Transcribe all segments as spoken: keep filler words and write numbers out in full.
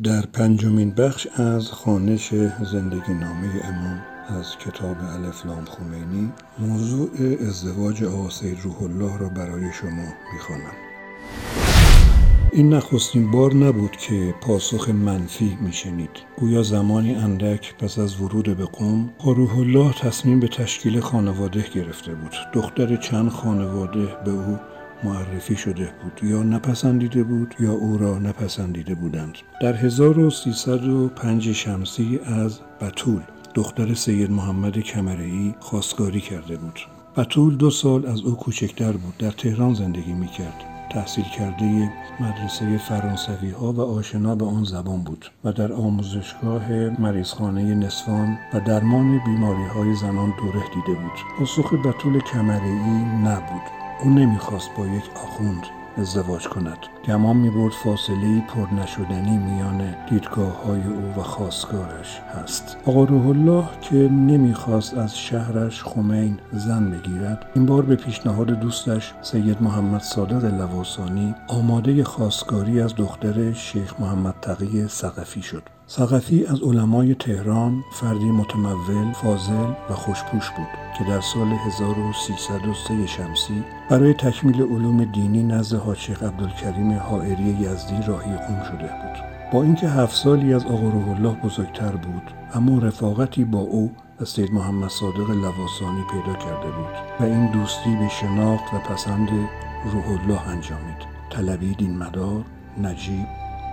در پنجمین بخش از خوانش زندگی نامه امام از کتاب الف لام خمینی موضوع ازدواج آقا سید روح الله را برای شما می‌خوانم. این نخستین بار نبود که پاسخ منفی میشنید. گویا زمانی اندک پس از ورود به قم آقا روح الله تصمیم به تشکیل خانواده گرفته بود. دختر چند خانواده به او معرفی شده بود، یا نپسندیده بود یا او را نپسندیده بودند. در هزار و سیصد و پنج شمسی از بتول دختر سید محمد کمرعی خواستگاری کرده بود. بتول دو سال از او کوچکتر بود. در تهران زندگی میکرد. تحصیل کرده مدرسه فرانسوی ها و آشنا به آن زبان بود و در آموزشگاه مریضخانه نسوان و درمان بیماری های زنان دوره دیده بود. پاسخ بتول کمرعی نبود. او نمیخواست با یک آخوند ازدواج کند. گمان میبرد فاصله‌ای پر نشدنی میان دیدگاه‌های او و خواستگارش هست. آقا روح الله که نمیخواست از شهرش خمین زن بگیرد، این بار به پیشنهاد دوستش سید محمد صادق لواسانی آماده خواستگاری از دختر شیخ محمد تقی ثقفی شد. ثقفی از علمای تهران فردی متمول، فاضل و خوشپوش بود که در سال هزار و سیصد و سه شمسی برای تکمیل علوم دینی نزد حاج شیخ عبدالکریم حائری یزدی راهی قم شده بود. با اینکه هفت سالی از آقا روح الله بزرگتر بود، اما رفاقتی با او و سید محمد صادق لواسانی پیدا کرده بود و این دوستی به شناخت و پسند روح الله انجامید. طلبی دینمدار، نجیب،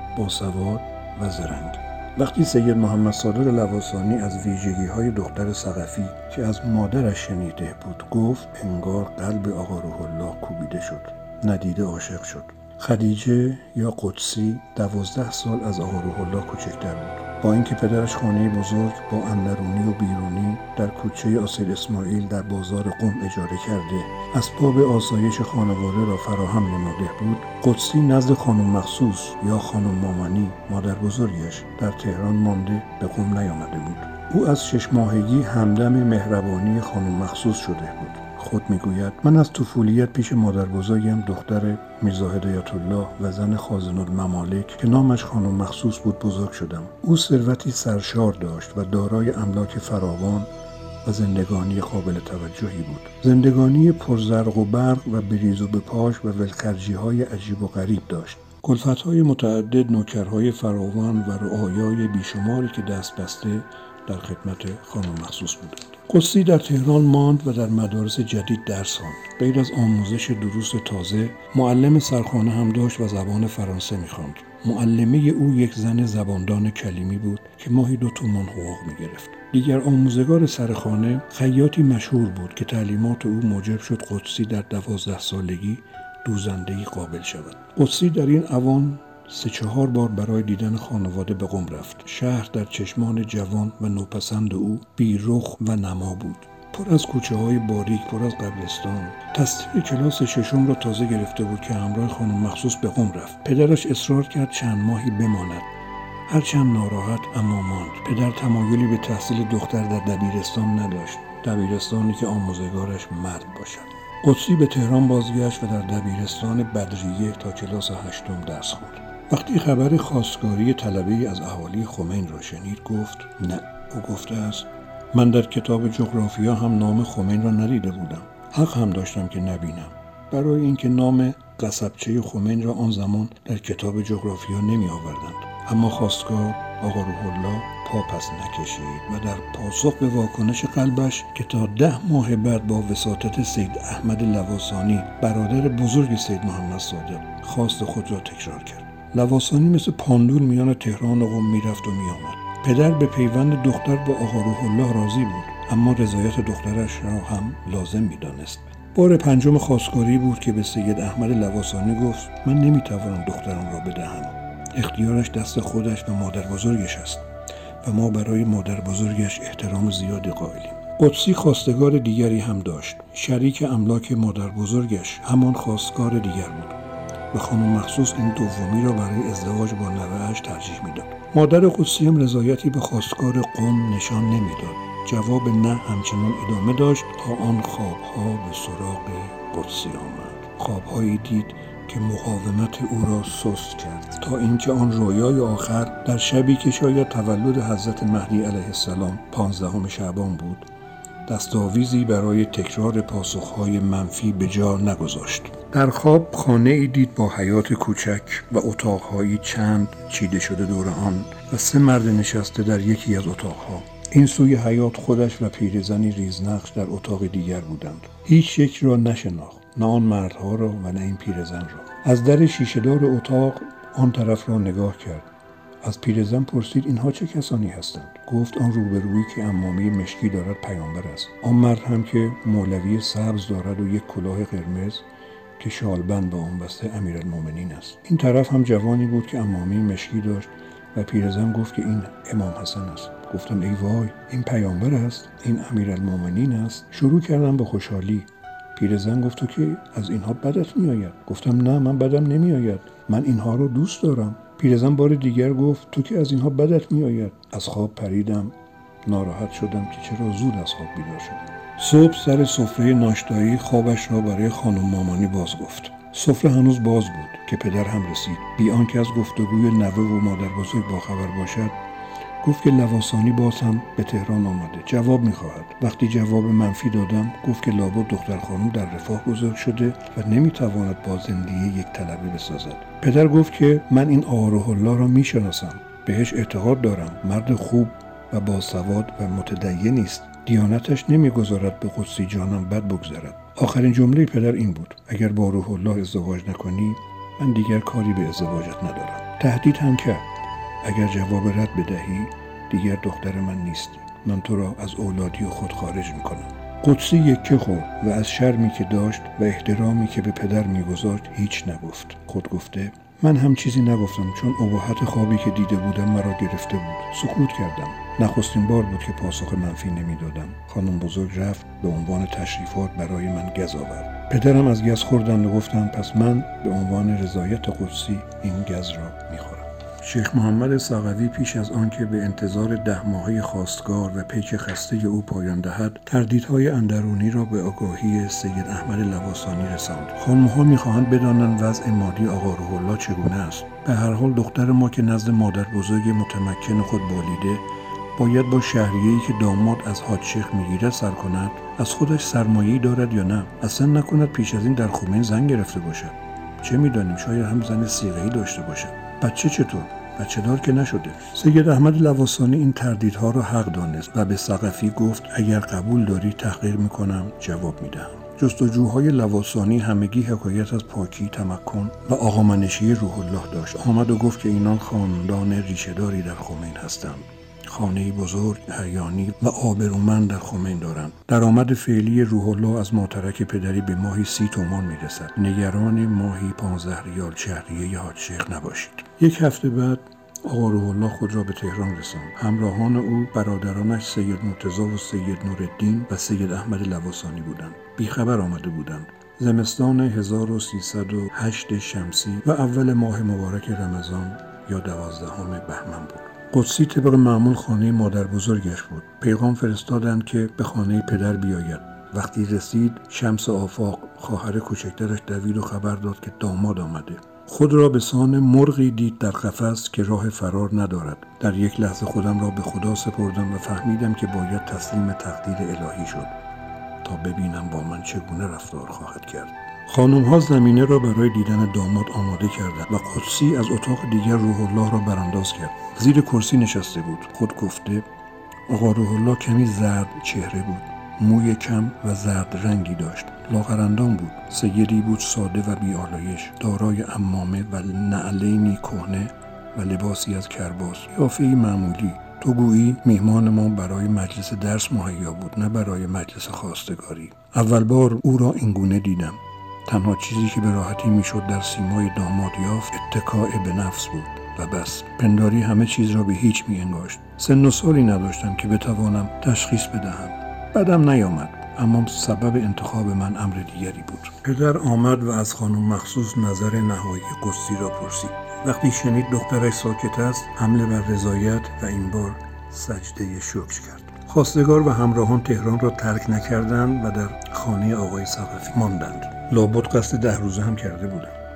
باسواد و زرنگ. وقتی سید محمد صادق لواسانی از ویژگی‌های دختر ثقفی که از مادرش شنیده بود گفت، انگار قلب آقا روح الله کوبیده شد. ندیده عاشق شد. خدیجه یا قدسی دوازده سال از آقا روح الله کوچکتر بود. با اینکه پدرش خانه بزرگ با اندرونی و بیرونی در کوچه آسید اسماعیل در بازار قم اجاره کرده اسباب آسایش خانواده را فراهم نموده بود، قدسی نزد خانم مخصوص یا خانم مامانی مادر بزرگش در تهران مانده به قم نیامده بود. او از شش ماهگی همدم مهربانی خانم مخصوص شده بود. خود میگوید من از طفولیت پیش مادر بزرگم دختر میرزا هدایت الله و زن خازن الممالک که نامش خانم مخصوص بود بزرگ شدم. او ثروتی سرشار داشت و دارای املاک فراوان و زندگانی قابل توجهی بود. زندگانی پرزرق و برق و بریز و بپاش و ولخرجی های عجیب و غریب داشت. کلفت‌های متعدد، نوکرهای فراوان و رعایای بیشماری که دست بسته در خدمت خانم مخصوص بودند. قدسی در تهران ماند و در مدارس جدید درس خواند. غیر از آموزش دروس تازه، معلم سرخانه هم داشت و زبان فرانسه می‌خواند. معلمه او یک زن زباندان کلیمی بود که ماهی دو تومان حقوق می‌گرفت. دیگر آموزگار سرخانه خیاطی مشهور بود که تعلیمات او موجب شد قدسی در دوازده سالگی دوزنده‌ای قابل شود. قدسی در این اوان سه چهار بار برای دیدن خانواده به قم رفت. شهر در چشمان جوان و نوپسند او بی رخ و نما بود. پر از کوچه های باریک، پر از قبرستان. تصدیق کلاس ششم را تازه گرفته بود که همراه خانم مخصوص به قم رفت. پدرش اصرار کرد چند ماهی بماند. هرچند ناراحت اما ماند. پدر تمایلی به تحصیل دختر در دبیرستان نداشت. دبیرستانی که آموزگارش مرد باشد. قدسی به تهران بازگشت و در دبیرستان بدریه تا کلاس هشتم درس خواند. وقتی خبر خواستگاری طلبه‌ای از اهالی خمین را شنید گفت نه. او گفته است من در کتاب جغرافیا هم نام خمین را ندیده بودم. حق هم داشتم که نبینم. برای اینکه نام قصبچه خمین را آن زمان در کتاب جغرافیا نمی آوردند. اما خواستگار آقا روح الله پا پس نکشید و در پاسخ به واکنش قلبش که تا ده ماه بعد با وساطت سید احمد لواسانی برادر بزرگ سید محمد صادق خواست خود را تکرار کرد. لواسانی مثل پاندول میان تهران و قم میرفت و میآمد. پدر به پیوند دختر با آقا روح الله راضی بود، اما رضایت دخترش را هم لازم میدانست. بار پنجم خواستگاری بود که به سید احمد لواسانی گفت من نمیتوانم دخترم را بدهم. اختیارش دست خودش و مادر بزرگش است و ما برای مادر بزرگش احترام زیادی قائلیم. قدسی خواستگار دیگری هم داشت. شریک املاک مادر بزرگش همان خواستگار دیگر بود و خانم مخصوص این دومی را برای ازدواج با نوه‌اش ترجیح میداد. مادر قدسی هم رضایتی به خواستگار قم نشان نمیداد. جواب نه همچنان ادامه داشت تا آن خوابها به سراغ قدسی آمد. خوابهایی دید که مقاومت او را سست کرد تا اینکه آن رویای آخر در شبی که شاید تولد حضرت مهدی علیه السلام پانزدهم شعبان بود دستاویزی برای تکرار پاسخهای منفی به جا نگذاشت. در خواب خانه ای دید با حیاط کوچک و اتاقهایی چند چیده شده دور آن و سه مرد نشسته در یکی از اتاقها. این سوی حیاط خودش و پیرزنی ریزنقش در اتاق دیگر بودند. هیچ یک را نشناخت، نه آن مردها را و نه این پیرزن را. از در شیشه‌دار اتاق آن طرف را نگاه کرد. از پیرزن پرسید اینها چه کسانی هستند؟ گفت آن روبرویی که عمامه مشکی دارد پیامبر است. آن مرد هم که مولوی سبز دارد و یک کلاه قرمز که شالبند با آن بسته امیرالمومنین است. این طرف هم جوانی بود که عمامه مشکی داشت و پیرزن گفت که این امام حسن است. گفتم ای وای، این پیامبر است، این امیرالمومنین است. شروع کردم به خوشحالی. پیرزن گفت تو که از اینها بدت میآید. گفتم نه، من بدم نمیآید، من اینها رو دوست دارم. پیرزن بار دیگر گفت تو که از اینها بدت میآید. از خواب پریدم، ناراحت شدم که چرا زود از خواب بیدار شدم. صبح سر سفره ناشتایی خوابش را برای خانم مامانی باز گفت. سفره هنوز باز بود که پدر هم رسید. بی آنکه از گفتگوی نوه و مادر بزرگ باخبر باشد گفت که لواسانی باز هم به تهران آمده، جواب میخواهد. وقتی جواب منفی دادم گفت که لابد دختر خانم در رفاه بزرگ شده و نمیتواند با زندگی یک طلبه بسازد. پدر گفت که من این آقا روح الله را میشناسم، بهش اعتقاد دارم، مرد خوب و باسواد و متدینی است. دیانتش نمیگذارد به قدسی جانم بد بگذرد. آخرین جمله پدر این بود: اگر با روح الله ازدواج نکنی من دیگر کاری به ازدواجت ندارم. تهدید هم کرد: اگر جواب رد بدهی دیگر دختر من نیستی، من تو را از اولادی و خود خارج میکنم. قدسی یکه خورد و از شرمی که داشت و احترامی که به پدر میگذاشت هیچ نگفت. خود گفته: من هم چیزی نگفتم چون اباحت خوابی که دیده بودم مرا گرفته بود. سکوت کردم. نخستین بار بود که پاسخ منفی نمیدادم. خانم بزرگ رفت به عنوان تشریفات برای من گز آورد. پدرم از گز خوردند و گفتند پس من به عنوان رضایت قدسی این گز را میخورم. شیخ محمد سقوی پیش از آنکه به انتظار ده ماهه خواستگار و پیک خسته او پایان دهد، تردیدهای اندرونی را به آگاهی سید احمد لواسانی رساند. خانم‌ها می‌خواهند بدانند وضع مادی آقا روح الله چگونه است. به هر حال دختر ما که نزد مادر بزرگ متمکن خود بالیده، باید با شهریه‌ای که داماد از حاج شیخ میگیرد سر کند. از خودش سرمایه‌ای دارد یا نه؟ اصلا نکند پیش از این در خمین زن گرفته باشد. چه می‌دانیم، شاید هم زن صیغه‌ای داشته باشد. بچه چطور؟ بچه دار که نشده. سید احمد لواسانی این تردیدها را حق دانست و به سقفی گفت اگر قبول داری تحقیر میکنم، جواب میدهم. جستجوهای لواسانی همگی حکایت از پاکی، تمکن و آقامنشی روح الله داشت. آمد و گفت که اینان خاندان ریشه‌داری در خمین هستند. خانه‌ای بزرگ، احیانی و آبرومند در خمین دارند. درآمد فعلی روح الله از ماترک پدری به ماهی سی تومان میرسد. نگران ماهی پانزده ریال شهریه حاج شیخ نباشید. یک هفته بعد آقا روح الله خود را به تهران رساند. همراهان او برادرانش سید مرتضی و سید نورالدین و سید احمد لواسانی بودند. بیخبر آمده بودند. زمستان هزار و سیصد و هشت شمسی و اول ماه مبارک رمضان یا دوازدهم بهمن بود. قدسی طبق معمول خانه مادر بزرگش بود. پیغام فرستادند که به خانه پدر بیاید. وقتی رسید شمس آفاق خواهر کوچکترش دوید و خبر داد که داماد آمده. خود را به سان مرغی دید در قفس که راه فرار ندارد. در یک لحظه خودم را به خدا سپردم و فهمیدم که باید تسلیم تقدیر الهی شد تا ببینم با من چگونه رفتار خواهد کرد. خانم ها زمینه را برای دیدن داماد آماده کردند و قدسی از اتاق دیگر روح الله را برانداز کرد. زیر کرسی نشسته بود. خود گفته آقا روح الله کمی زرد چهره بود. موی کم و زرد رنگی داشت. لاغرندام بود. سیدی بود ساده و بی‌آلایش، دارای عمامه و نعلینی کهنه و لباسی از کرباس. قیافه‌ای معمولی. تو گویی میهمان ما برای مجلس درس مهیا بود، نه برای مجلس خواستگاری. اول بار او را اینگونه دیدم. تنها چیزی که به راحتی میشد در سیمای داماد یافت اتکاء به نفس بود و بس. پنداری همه چیز را به هیچ می انگاشت. سن و سالی نداشتم که بتوانم تشخیص بدهم. بدم نیامد، اما سبب انتخاب من امر دیگری بود. پدر آمد و از خانم مخصوص نظر نهایی قدسی را پرسید. وقتی شنید دخترش ساکت است، حمله بر رضایت و این بار سجده شکر کرد. خواستگار و همراهان تهران را ترک نکردند و در خانه آقای سقفی ماندند. لابد قصد ده روزه هم کرده بودند.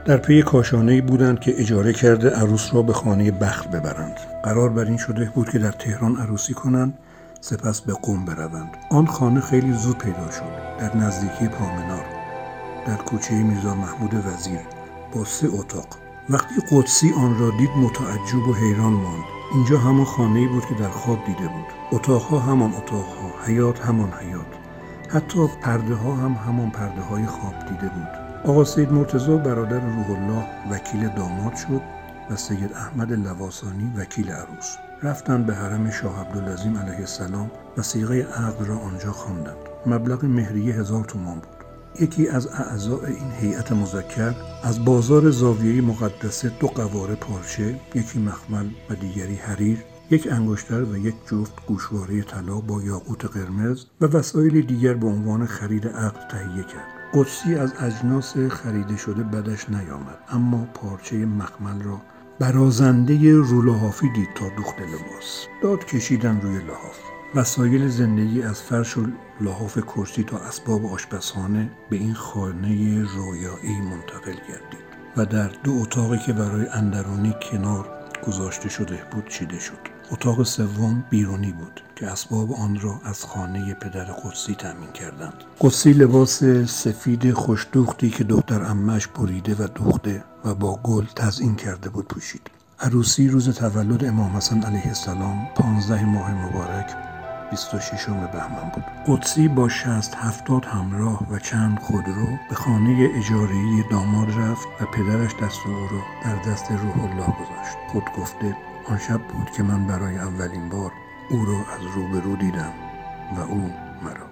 در پی کاشانه‌ای بودند که اجاره کرده عروس را به خانه بخت ببرند. قرار بر این شده بود که در تهران عروسی کنند، سپس به قم بروند. آن خانه خیلی زود پیدا شد، در نزدیکی پامنار، در کوچه میرزا محمود وزیر، با سه اتاق. وقتی قدسی آن را دید متعجب و حیران ماند. اینجا همان خانه‌ای بود که در خواب دیده بود. اتاقها همان اتاقها، حیاط همان حیاط، حتی پرده ها هم همان پرده های خواب دیده بود. آقا سید مرتضی برادر روح الله وکیل داماد شد و سید احمد لواسانی وکیل عروس. رفتند به حرم شاه عبدالعظیم علیه السلام و صیغه عقد را آنجا خواندند. مبلغ مهریه هزار تومان بود. یکی از اعضاء این هیئت مذکر از بازار زاویه‌ای مقدسه دو قواره پارچه، یکی مخمل و دیگری حریر، یک انگشتر و یک جفت گوشواره طلا با یاقوت قرمز و وسایل دیگر به عنوان خرید عقد تهیه کرد. قدسی از اجناس خریده شده بدش نیامد، اما پارچه مخمل را برازنده رو لحافی دید تا دوخت لباس. داد کشیدن روی لحاف. وسایل زندگی از فرش و لحاف کرسی تا اسباب آشپزخانه به این خانه رویایی منتقل گردید و در دو اتاقی که برای اندرونی کنار گذاشته شده بود چیده شد. اتاق سوم بیرونی بود که اسباب آن را از خانه پدر قدسی تامین کردند. قدسی لباس سفید خوشدوختی که دختر عمه‌اش بریده و دوخته و با گل تزیین کرده بود پوشید. عروسی روز تولد امام حسن علیه السلام پانزده ماه مبارک بیست و ششم بهمن بود. قدسی با شصت هفتاد همراه و چند خودرو به خانه اجاره‌ای داماد رفت و پدرش دست او را در دست روح الله گذاشت. خود گفته آن شب بود که من برای اولین بار او را از روبرو دیدم و او مرا.